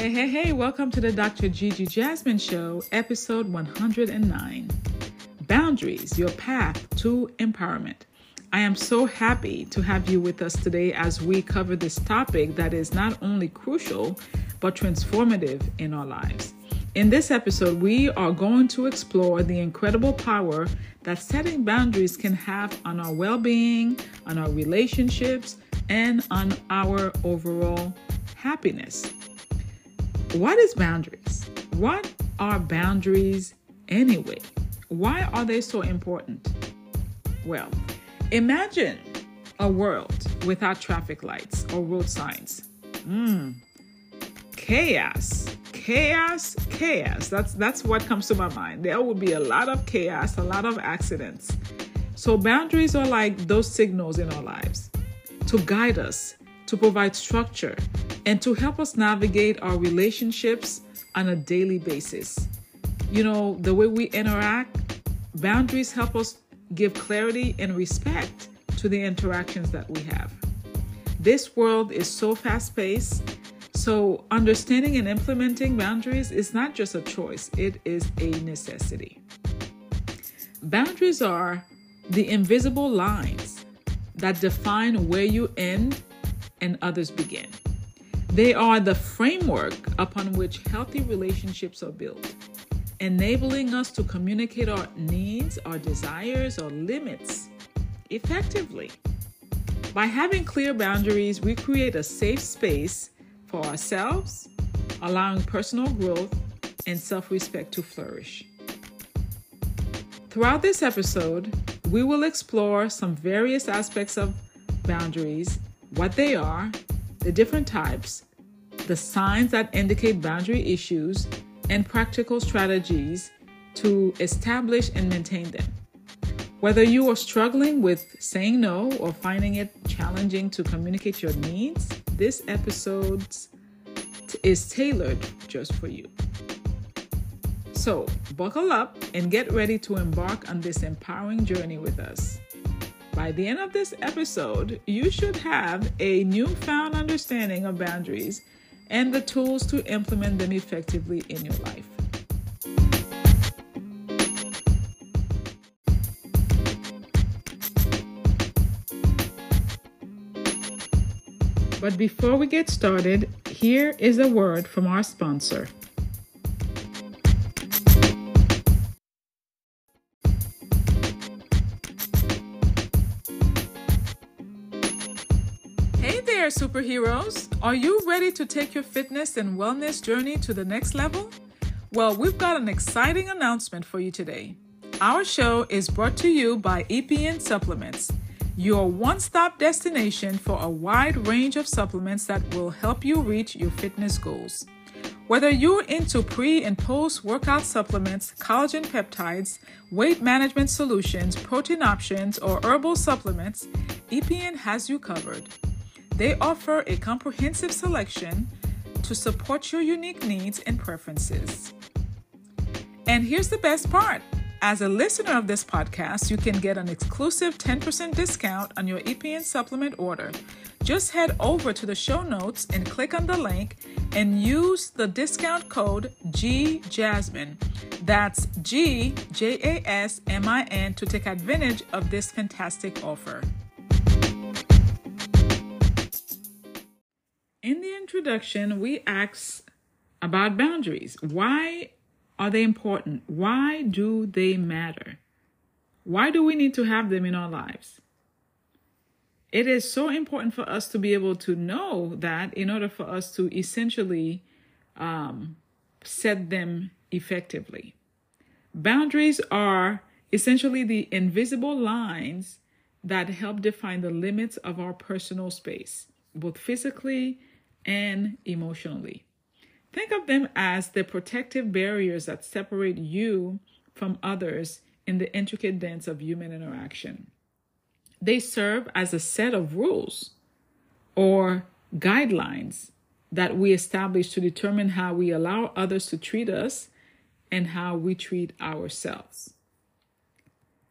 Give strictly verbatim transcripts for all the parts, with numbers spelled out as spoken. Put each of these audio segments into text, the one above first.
Hey, hey, hey, welcome to the Doctor Gigi Jasmine Show, episode one hundred nine. Boundaries, your path to empowerment. I am so happy to have you with us today as we cover this topic that is not only crucial, but transformative in our lives. In this episode, we are going to explore the incredible power that setting boundaries can have on our well-being, on our relationships, and on our overall happiness. What is boundaries? What are boundaries anyway? Why are they so important? Well, imagine a world without traffic lights or road signs. Mm. Chaos, chaos, chaos. That's that's what comes to my mind. There would be a lot of chaos, a lot of accidents. So boundaries are like those signals in our lives to guide us, to provide structure, and to help us navigate our relationships on a daily basis. You know, the way we interact, boundaries help us give clarity and respect to the interactions that we have. This world is so fast-paced, so understanding and implementing boundaries is not just a choice, it is a necessity. Boundaries are the invisible lines that define where you end and others begin. They are the framework upon which healthy relationships are built, enabling us to communicate our needs, our desires, our limits effectively. By having clear boundaries, we create a safe space for ourselves, allowing personal growth and self-respect to flourish. Throughout this episode, we will explore some various aspects of boundaries, what they are, the different types, the signs that indicate boundary issues, and practical strategies to establish and maintain them. Whether you are struggling with saying no or finding it challenging to communicate your needs, this episode is tailored just for you. So, buckle up and get ready to embark on this empowering journey with us. By the end of this episode, you should have a newfound understanding of boundaries and the tools to implement them effectively in your life. But before we get started, here is a word from our sponsor. Superheroes, are you ready to take your fitness and wellness journey to the next level? Well, we've got an exciting announcement for you today. Our show is brought to you by E P N Supplements, your one-stop destination for a wide range of supplements that will help you reach your fitness goals. Whether you're into pre- and post-workout supplements, collagen peptides, weight management solutions, protein options, or herbal supplements, E P N has you covered. They offer a comprehensive selection to support your unique needs and preferences. And here's the best part. As a listener of this podcast, you can get an exclusive ten percent discount on your E P N supplement order. Just head over to the show notes and click on the link and use the discount code G Jasmine. That's G J A S M I N to take advantage of this fantastic offer. In the introduction, we asked about boundaries. Why are they important? Why do they matter? Why do we need to have them in our lives? It is so important for us to be able to know that in order for us to essentially um, set them effectively. Boundaries are essentially the invisible lines that help define the limits of our personal space, both physically and emotionally. Think of them as the protective barriers that separate you from others in the intricate dance of human interaction. They serve as a set of rules or guidelines that we establish to determine how we allow others to treat us and how we treat ourselves.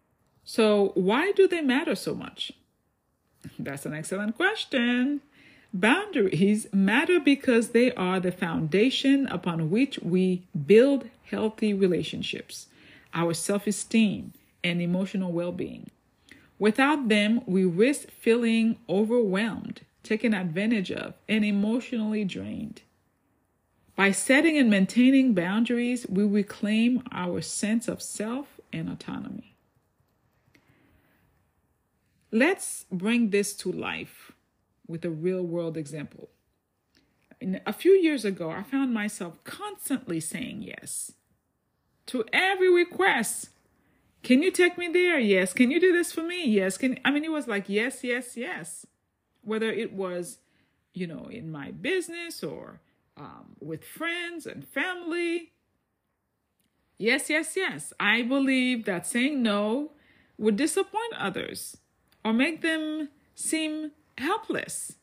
So, why do they matter so much? That's an excellent question. Boundaries matter because they are the foundation upon which we build healthy relationships, our self-esteem, and emotional well-being. Without them, we risk feeling overwhelmed, taken advantage of, and emotionally drained. By setting and maintaining boundaries, we reclaim our sense of self and autonomy. Let's bring this to life with a real-world example. A few years ago, I found myself constantly saying yes to every request. Can you take me there? Yes. Can you do this for me? Yes. Can I mean, it was like yes, yes, yes. Whether it was, you know, in my business or um, with friends and family. Yes, yes, yes. I believe that saying no would disappoint others or make them seem helpless.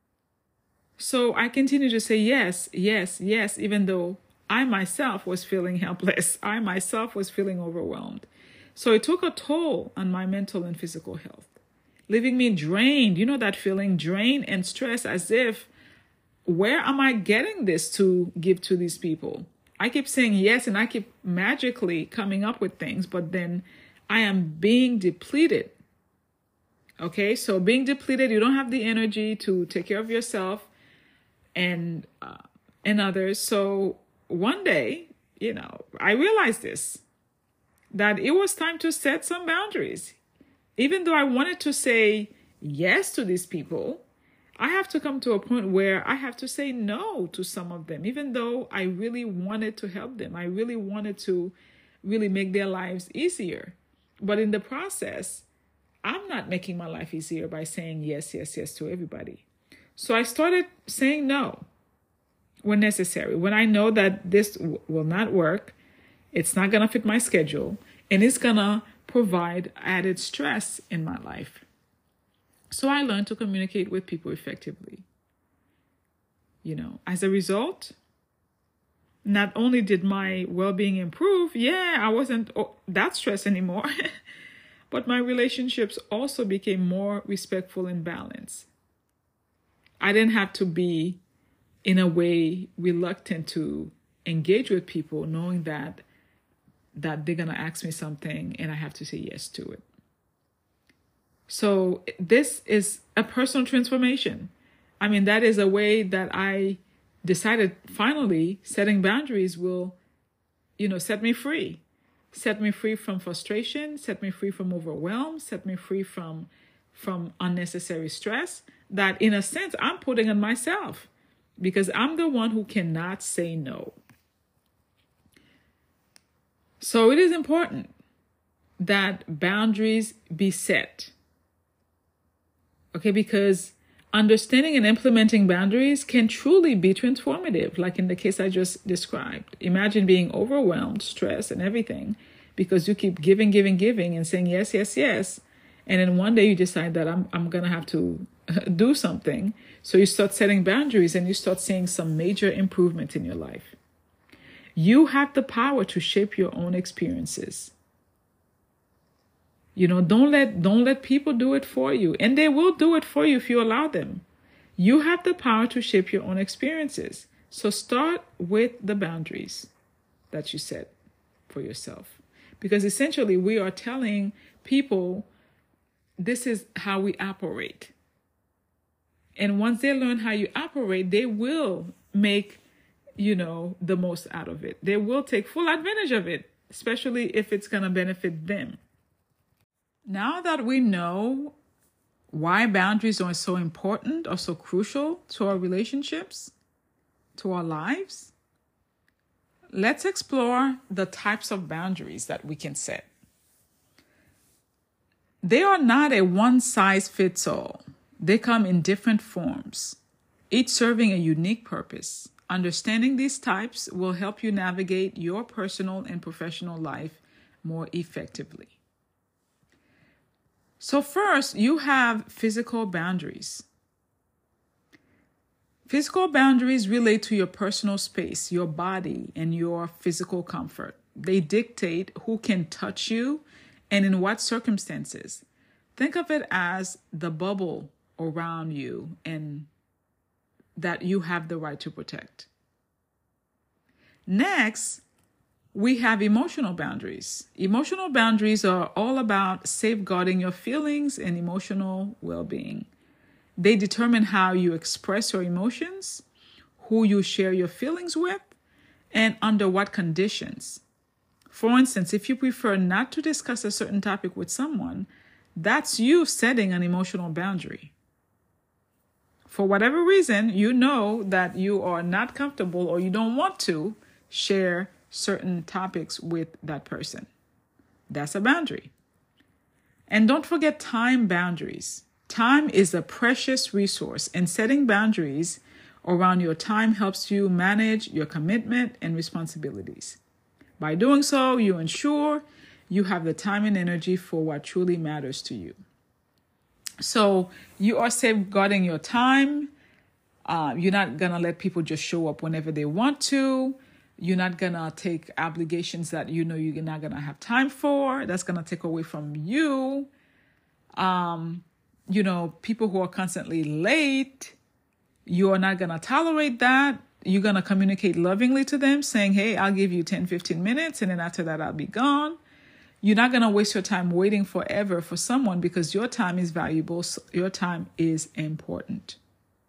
So I continued to say yes, yes, yes, even though I myself was feeling helpless. I myself was feeling overwhelmed. So it took a toll on my mental and physical health, leaving me drained. You know that feeling, drained and stressed, as if, where am I getting this to give to these people? I keep saying yes, and I keep magically coming up with things, but then I am being depleted. Okay, so being depleted, you don't have the energy to take care of yourself and uh, and others. So one day, you know, I realized this, that it was time to set some boundaries. Even though I wanted to say yes to these people, I have to come to a point where I have to say no to some of them, even though I really wanted to help them. I really wanted to really make their lives easier. But in the process, I'm not making my life easier by saying yes, yes, yes to everybody. So I started saying no when necessary. When I know that this w- will not work, it's not going to fit my schedule, and it's going to provide added stress in my life. So I learned to communicate with people effectively. You know, as a result, not only did my well-being improve, yeah, I wasn't that stressed anymore, but my relationships also became more respectful and balanced. I didn't have to be, in a way, reluctant to engage with people, knowing that that they're going to ask me something and I have to say yes to it. So this is a personal transformation. I mean, that is a way that I decided finally setting boundaries will, you know, set me free. Set me free from frustration, set me free from overwhelm, set me free from, from unnecessary stress that, in a sense, I'm putting on myself because I'm the one who cannot say no. So it is important that boundaries be set. Okay, because understanding and implementing boundaries can truly be transformative, like in the case I just described. Imagine being overwhelmed, stressed, and everything because you keep giving, giving, giving and saying yes, yes, yes. And then one day you decide that I'm I'm going to have to do something. So you start setting boundaries and you start seeing some major improvement in your life. You have the power to shape your own experiences. You know, don't let don't let people do it for you. And they will do it for you if you allow them. You have the power to shape your own experiences. So start with the boundaries that you set for yourself. Because essentially we are telling people this is how we operate. And once they learn how you operate, they will make, you know, the most out of it. They will take full advantage of it, especially if it's going to benefit them. Now that we know why boundaries are so important or so crucial to our relationships, to our lives, let's explore the types of boundaries that we can set. They are not a one-size-fits-all. They come in different forms, each serving a unique purpose. Understanding these types will help you navigate your personal and professional life more effectively. So first, you have physical boundaries. Physical boundaries relate to your personal space, your body, and your physical comfort. They dictate who can touch you and in what circumstances. Think of it as the bubble around you and that you have the right to protect. Next, we have emotional boundaries. Emotional boundaries are all about safeguarding your feelings and emotional well-being. They determine how you express your emotions, who you share your feelings with, and under what conditions. For instance, if you prefer not to discuss a certain topic with someone, that's you setting an emotional boundary. For whatever reason, you know that you are not comfortable or you don't want to share certain topics with that person. That's a boundary. And don't forget time boundaries. Time is a precious resource, and setting boundaries around your time helps you manage your commitment and responsibilities. By doing so, you ensure you have the time and energy for what truly matters to you. So you are safeguarding your time. Uh, you're not going to let people just show up whenever they want to. You're not going to take obligations that you know you're not going to have time for. That's going to take away from you. Um, you know, people who are constantly late, you are not going to tolerate that. You're going to communicate lovingly to them, saying, hey, I'll give you ten, fifteen minutes, and then after that, I'll be gone. You're not going to waste your time waiting forever for someone because your time is valuable. So your time is important.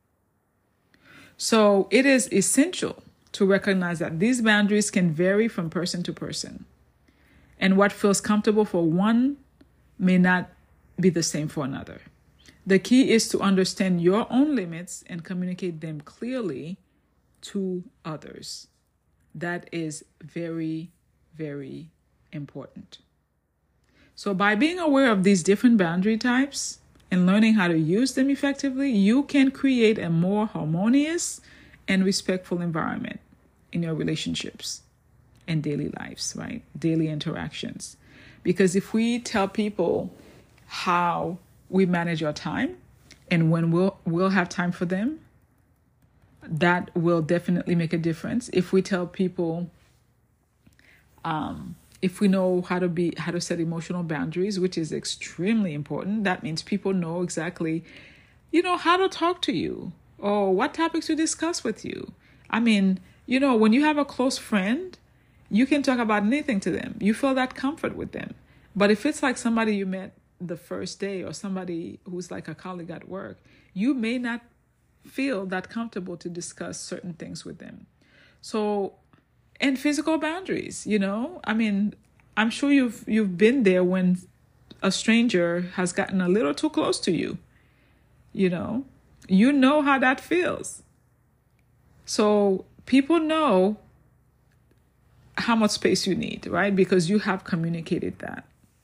So it is essential to recognize that these boundaries can vary from person to person. And what feels comfortable for one may not be the same for another. The key is to understand your own limits and communicate them clearly to others. That is very, very important. So by being aware of these different boundary types and learning how to use them effectively, you can create a more harmonious and respectful environment in your relationships and daily lives, right? Daily interactions. Because if we tell people how we manage our time and when we'll, we'll have time for them, that will definitely make a difference. If we tell people, um, if we know how to be, how to set emotional boundaries, which is extremely important, that means people know exactly, you know, how to talk to you or what topics to discuss with you. I mean, you know, when you have a close friend, you can talk about anything to them. You feel that comfort with them. But if it's like somebody you met the first day or somebody who's like a colleague at work, you may not feel that comfortable to discuss certain things with them. So, and physical boundaries, you know, I mean, I'm sure you've you've been there when a stranger has gotten a little too close to you. You know, you know how that feels. So people know how much space you need, right? Because you have communicated that.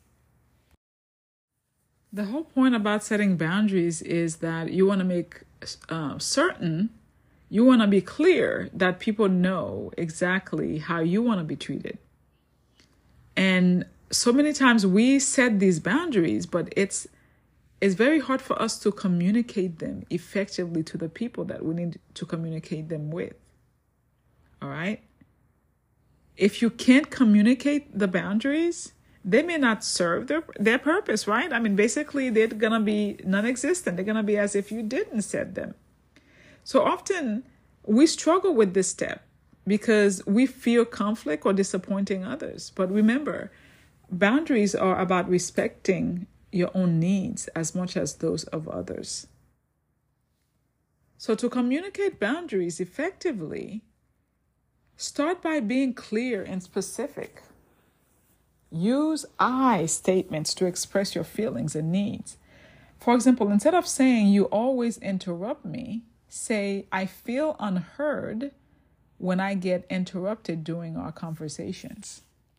The whole point about setting boundaries is that you want to make uh, certain, you want to be clear that people know exactly how you want to be treated. And so many times we set these boundaries, but it's it's very hard for us to communicate them effectively to the people that we need to communicate them with. All right? If you can't communicate the boundaries, they may not serve their, their purpose, right? I mean, basically, they're going to be non-existent. They're going to be as if you didn't set them. So often, we struggle with this step because we fear conflict or disappointing others. But remember, boundaries are about respecting your own needs as much as those of others. So to communicate boundaries effectively, start by being clear and specific. Use I statements to express your feelings and needs. For example, instead of saying you always interrupt me, say I feel unheard when I get interrupted during our conversations.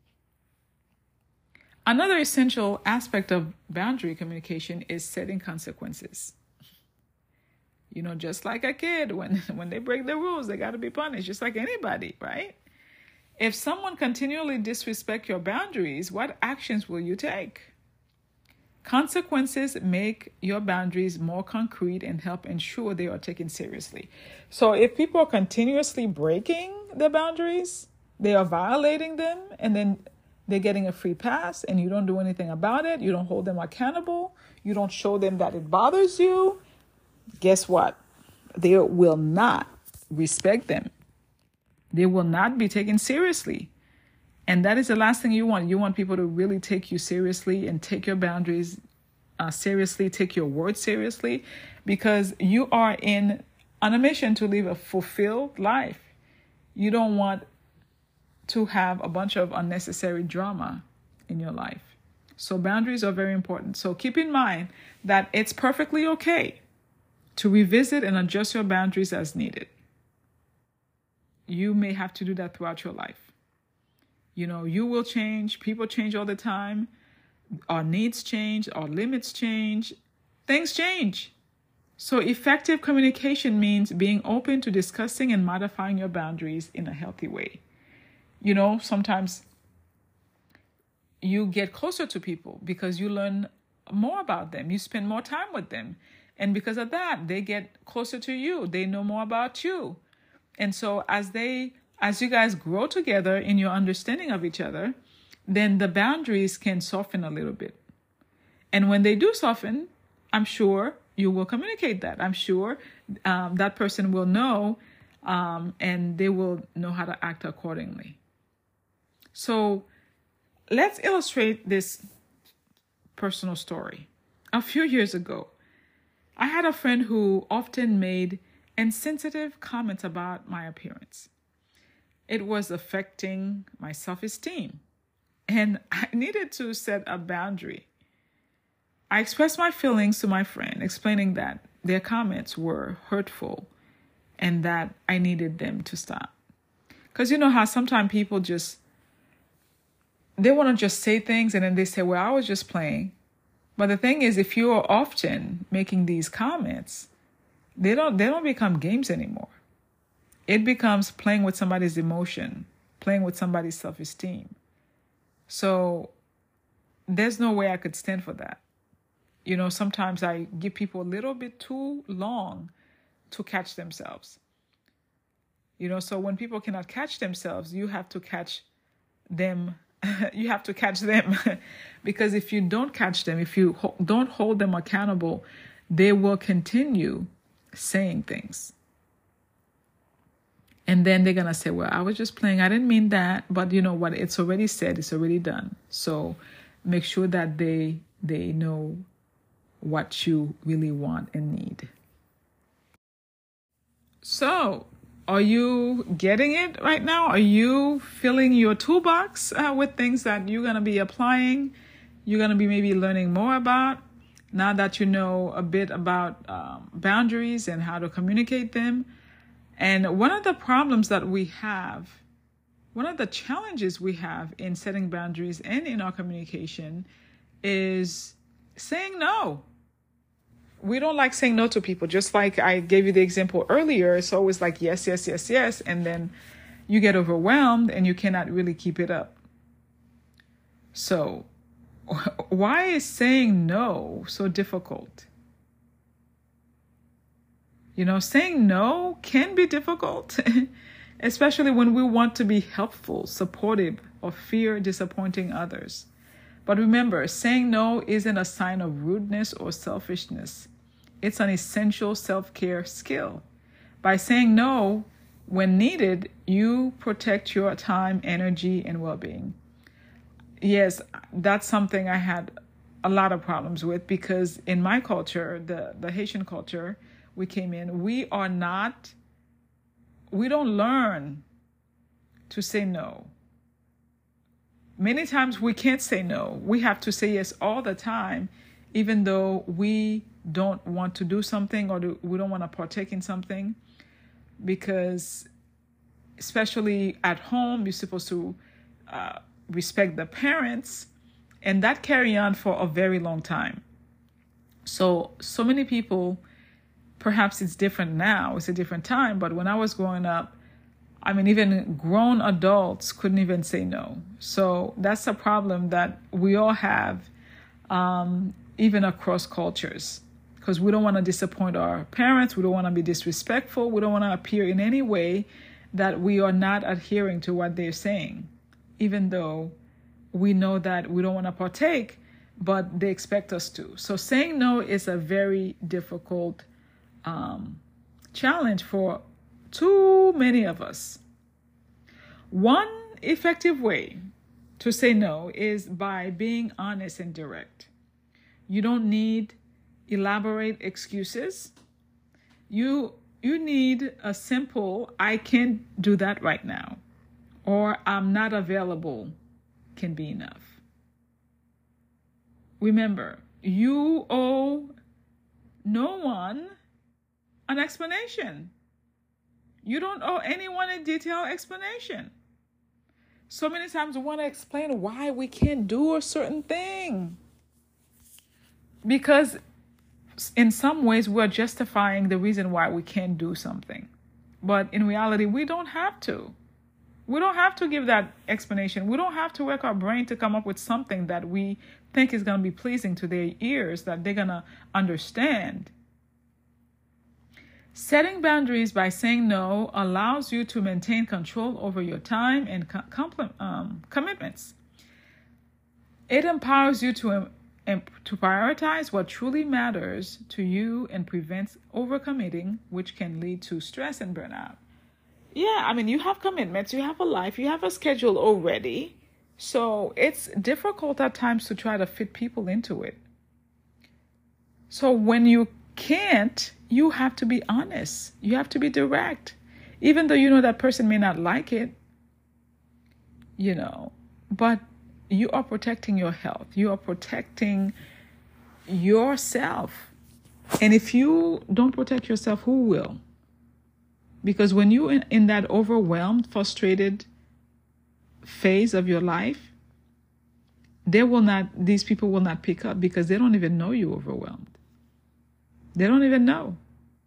Another essential aspect of boundary communication is setting consequences. You know, just like a kid, when, when they break the rules, they got to be punished, just like anybody, right? If someone continually disrespects your boundaries, what actions will you take? Consequences make your boundaries more concrete and help ensure they are taken seriously. So if people are continuously breaking the boundaries, they are violating them, and then they're getting a free pass, and you don't do anything about it, you don't hold them accountable, you don't show them that it bothers you, guess what? they will not respect them. They will not be taken seriously. And that is the last thing you want. You want people to really take you seriously and take your boundaries uh, seriously, take your words seriously, because you are in on a mission to live a fulfilled life. You don't want to have a bunch of unnecessary drama in your life. So boundaries are very important. So keep in mind that it's perfectly okay to revisit and adjust your boundaries as needed. You may have to do that throughout your life. You know, you will change. People change all the time. Our needs change. Our limits change. Things change. So effective communication means being open to discussing and modifying your boundaries in a healthy way. You know, sometimes you get closer to people because you learn more about them. You spend more time with them. And because of that, they get closer to you. They know more about you. And so as they, as you guys grow together in your understanding of each other, then the boundaries can soften a little bit. And when they do soften, I'm sure you will communicate that. I'm sure um, that person will know um, and they will know how to act accordingly. So let's illustrate this personal story. A few years ago, I had a friend who often made insensitive comments about my appearance. It was affecting my self-esteem, and I needed to set a boundary. I expressed my feelings to my friend, explaining that their comments were hurtful and that I needed them to stop. Because you know how sometimes people just, they want to just say things and then they say, well, I was just playing. But the thing is, if you are often making these comments, they don't they don't become games anymore. It becomes playing with somebody's emotion, playing with somebody's self-esteem. So there's no way I could stand for that. You know, sometimes I give people a little bit too long to catch themselves. You know, so when people cannot catch themselves, you have to catch them. You have to catch them because if you don't catch them, if you ho- don't hold them accountable, they will continue saying things. And then they're going to say, well, I was just playing. I didn't mean that. But you know what? It's already said. It's already done. So make sure that they they know what you really want and need. So are you getting it right now? Are you filling your toolbox uh, with things that you're going to be applying? You're going to be maybe learning more about now that you know a bit about um, boundaries and how to communicate them. And one of the problems that we have, one of the challenges we have in setting boundaries and in our communication is saying no. We don't like saying no to people. Just like I gave you the example earlier, it's always like yes, yes, yes, yes. And then you get overwhelmed and you cannot really keep it up. So why is saying no so difficult? You know, saying no can be difficult, especially when we want to be helpful, supportive, or fear disappointing others. But remember, saying no isn't a sign of rudeness or selfishness. It's an essential self-care skill. By saying no when needed, you protect your time, energy, and well-being. Yes, that's something I had a lot of problems with because in my culture, the, the Haitian culture we came in, we are not, we don't learn to say no. Many times we can't say no. We have to say yes all the time, even though we don't want to do something or do, we don't want to partake in something. Because especially at home, you're supposed to uh, respect the parents, and that carry on for a very long time. So, so many people, perhaps it's different now, it's a different time, but when I was growing up, I mean, even grown adults couldn't even say no. So that's a problem that we all have, um, even across cultures, because we don't want to disappoint our parents. We don't want to be disrespectful. We don't want to appear in any way that we are not adhering to what they're saying, even though we know that we don't want to partake, but they expect us to. So saying no is a very difficult um, challenge for too many of us. One effective way to say no is by being honest and direct. You don't need elaborate excuses. You you need a simple, I can't do that right now, or I'm not available can be enough. Remember, you owe no one an explanation. You don't owe anyone a detailed explanation. So many times we want to explain why we can't do a certain thing, because in some ways we're justifying the reason why we can't do something. But in reality, we don't have to. We don't have to give that explanation. We don't have to work our brain to come up with something that we think is going to be pleasing to their ears, that they're going to understand. Setting boundaries by saying no allows you to maintain control over your time and com- compl- um, commitments. It empowers you to, um, to prioritize what truly matters to you and prevents overcommitting, which can lead to stress and burnout. Yeah, I mean, you have commitments, you have a life, you have a schedule already. So it's difficult at times to try to fit people into it. So when you can't, you have to be honest. You have to be direct. Even though you know that person may not like it, you know, but you are protecting your health. You are protecting yourself. And if you don't protect yourself, who will? Because when you're in, in that overwhelmed, frustrated phase of your life, they will not, these people will not pick up because they don't even know you're overwhelmed. They don't even know.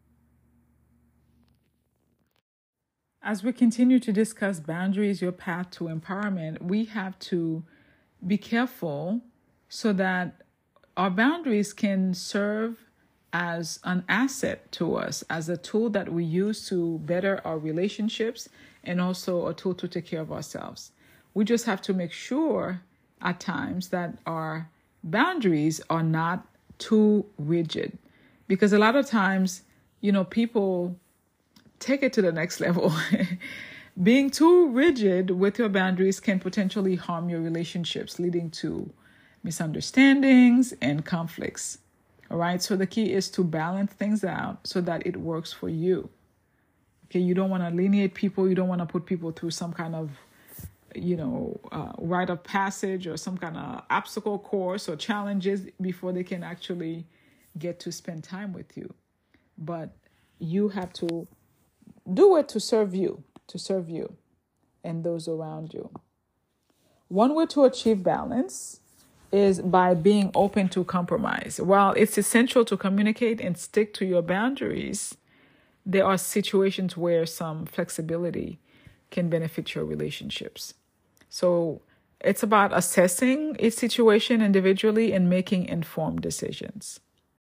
As we continue to discuss boundaries, your path to empowerment, we have to be careful so that our boundaries can serve as an asset to us, as a tool that we use to better our relationships and also a tool to take care of ourselves. We just have to make sure at times that our boundaries are not too rigid, because a lot of times, you know, people take it to the next level. Being too rigid with your boundaries can potentially harm your relationships, leading to misunderstandings and conflicts. All right. So the key is to balance things out so that it works for you. Okay. You don't want to alienate people. You don't want to put people through some kind of, you know, uh, rite of passage or some kind of obstacle course or challenges before they can actually get to spend time with you. But you have to do it to serve you, to serve you and those around you. One way to achieve balance is by being open to compromise. While it's essential to communicate and stick to your boundaries, there are situations where some flexibility can benefit your relationships. So it's about assessing each situation individually and making informed decisions.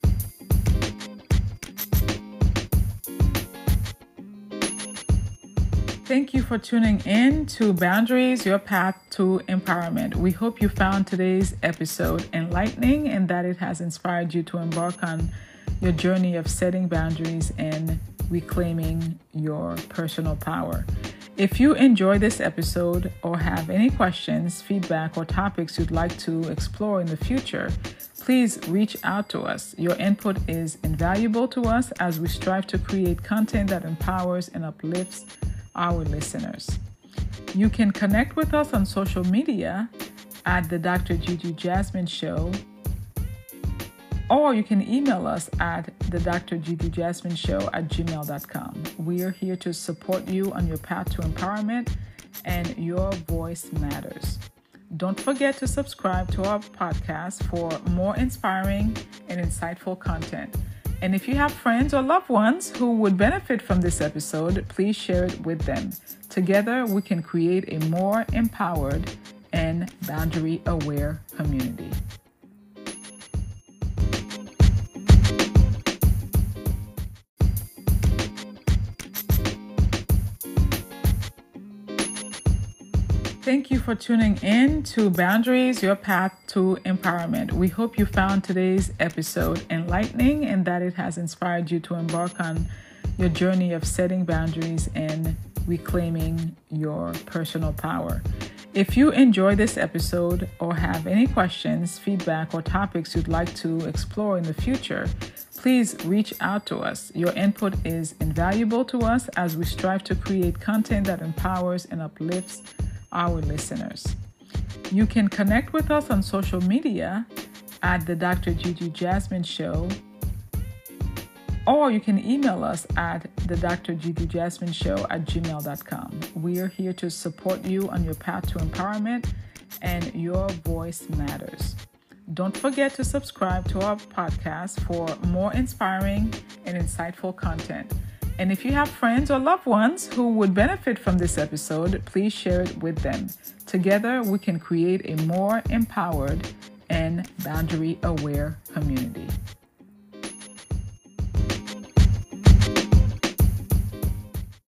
Thank you for tuning in to Boundaries, Your Path to Empowerment. We hope you found today's episode enlightening and that it has inspired you to embark on your journey of setting boundaries and reclaiming your personal power. If you enjoy this episode or have any questions, feedback, or topics you'd like to explore in the future, please reach out to us. Your input is invaluable to us as we strive to create content that empowers and uplifts our listeners. You can connect with us on social media at the Doctor Gigi Jasmine Show, or you can email us at the Doctor Gigi Jasmine Show at gmail dot com. We are here to support you on your path to empowerment, and your voice matters. Don't forget to subscribe to our podcast for more inspiring and insightful content. And if you have friends or loved ones who would benefit from this episode, please share it with them. Together, we can create a more empowered and boundary-aware community. Thank you for tuning in to Boundaries, Your Path to Empowerment. We hope you found today's episode enlightening and that it has inspired you to embark on your journey of setting boundaries and reclaiming your personal power. If you enjoyed this episode or have any questions, feedback, or topics you'd like to explore in the future, please reach out to us. Your input is invaluable to us as we strive to create content that empowers and uplifts our listeners. You can connect with us on social media at the Doctor Gigi Jasmine Show, or you can email us at the Doctor Gigi Jasmine Show at gmail dot com. We are here to support you on your path to empowerment, and your voice matters. Don't forget to subscribe to our podcast for more inspiring and insightful content. And if you have friends or loved ones who would benefit from this episode, please share it with them. Together, we can create a more empowered and boundary-aware community.